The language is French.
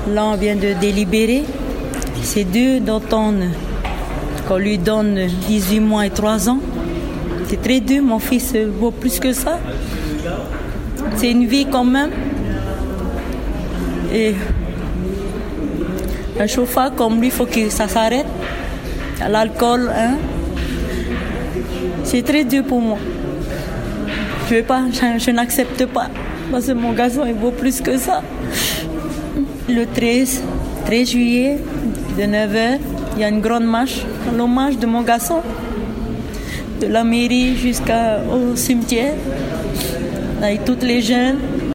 Là, on vient de délibérer. C'est 2 d'automne qu'on lui donne 18 mois et 3 ans. C'est très dur, mon fils vaut plus que ça. C'est une vie quand même. Et un chauffeur comme lui, il faut que ça s'arrête. L'alcool, hein. C'est très dur pour moi. Je veux pas, je n'accepte pas. Parce que mon garçon, il vaut plus que ça. Le 13 juillet, de 9h, il y a une grande marche en l'hommage de mon garçon. De la mairie jusqu'au cimetière. Avec toutes les jeunes.